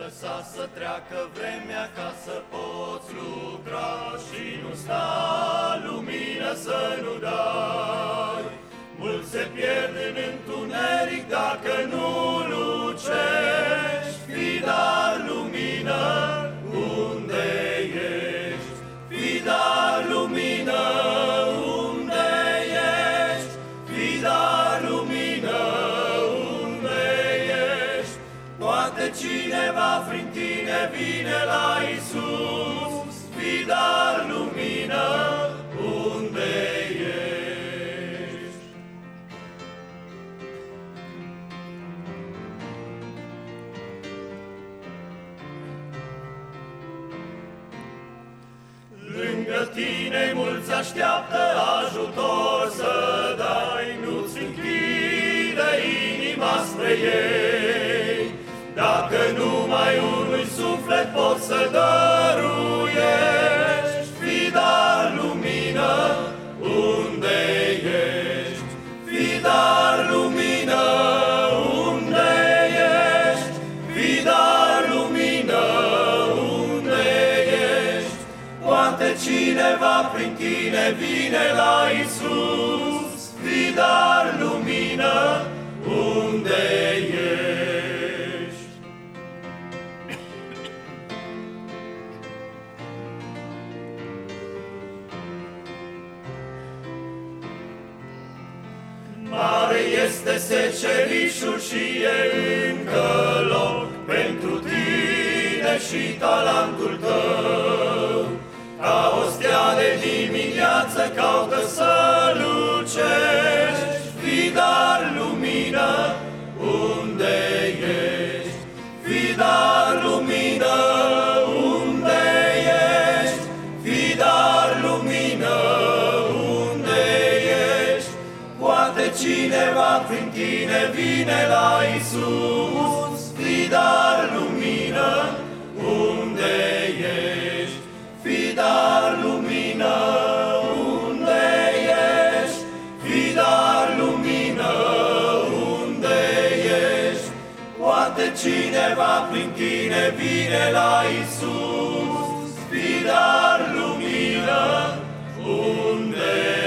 lăsa să treacă vremea ca să poți lucra și nu sta lumină să nu dai. Mulți se pierd în întuneric dacă nu lucești. Fii dar lumină unde ești, fii dar lumină unde ești, fii dar lumină unde ești. Poate cineva prin tine vine la Iisus, fii dar lumină unde ești. Lângă tine mulți așteaptă ajutor să dai, nu-ți închide inima spre ei. Dacă numai unui suflet poți să dăruiești, fii dar lumină unde ești, fii dar lumină unde ești, fii dar lumină unde ești. Poate cineva prin tine vine la Iisus, fii dar lumină unde ești. Mare este secerișul și e încă loc pentru tine și talentul tău. Ca o stea de dimineață caută să lucești, fii dar lumină unde ești, fii dar lumină unde ești, fii dar lumină unde ești. Poate cineva prin tine vine la Iisus, fii dar lumină unde ești, fii dar lumină unde ești, fii dar lumină unde ești. Poate cineva prin tine vine la Iisus, fii dar lumină unde